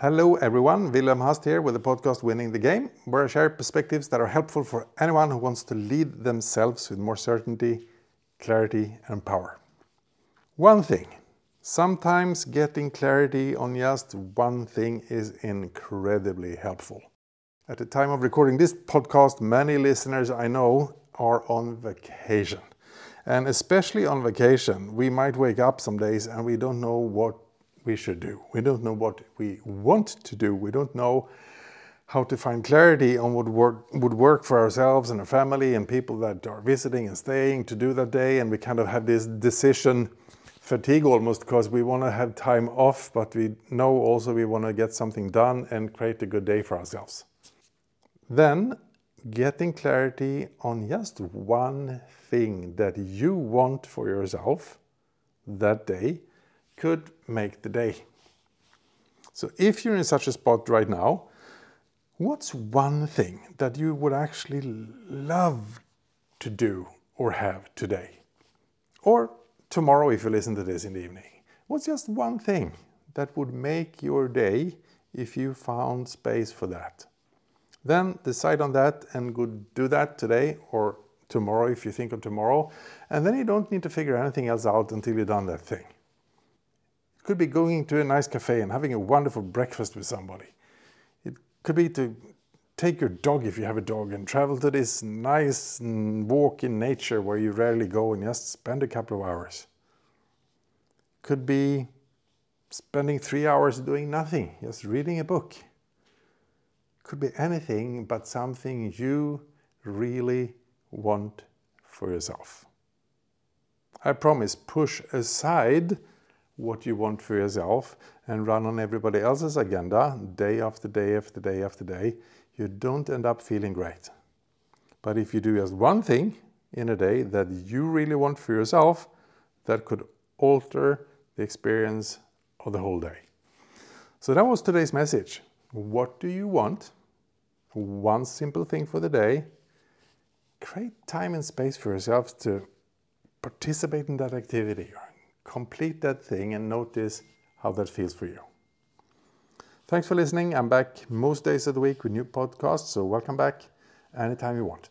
Hello everyone, Wilhelm Hast here with the podcast Winning the Game, where I share perspectives that are helpful for anyone who wants to lead themselves with more certainty, clarity and power. One thing, sometimes getting clarity on just one thing is incredibly helpful. At the time of recording this podcast, many listeners I know are on vacation. And especially on vacation, we might wake up some days and we don't know what we should do. We don't know what we want to do. We don't know how to find clarity on what would work for ourselves and our family and people that are visiting and staying to do that day. And we kind of have this decision fatigue almost because we want to have time off, but we know also we want to get something done and create a good day for ourselves. Then getting clarity on just one thing that you want for yourself that day could make the day. So if you're in such a spot right now, what's one thing that you would actually love to do or have today? Or tomorrow if you listen to this in the evening. What's just one thing that would make your day if you found space for that? Then decide on that and go do that today or tomorrow if you think of tomorrow. And then you don't need to figure anything else out until you've done that thing. It could be going to a nice cafe and having a wonderful breakfast with somebody. It could be to take your dog if you have a dog and travel to this nice walk in nature where you rarely go and just spend a couple of hours. Could be spending 3 hours doing nothing, just reading a book. Could be anything but something you really want for yourself. I promise, push aside what you want for yourself and run on everybody else's agenda day after day after day after day, you don't end up feeling great. But if you do just one thing in a day that you really want for yourself, that could alter the experience of the whole day. So that was today's message. What do you want? One simple thing for the day. Create time and space for yourself to participate in that activity. Complete that thing and notice how that feels for you. Thanks for listening. I'm back most days of the week with new podcasts, so welcome back anytime you want.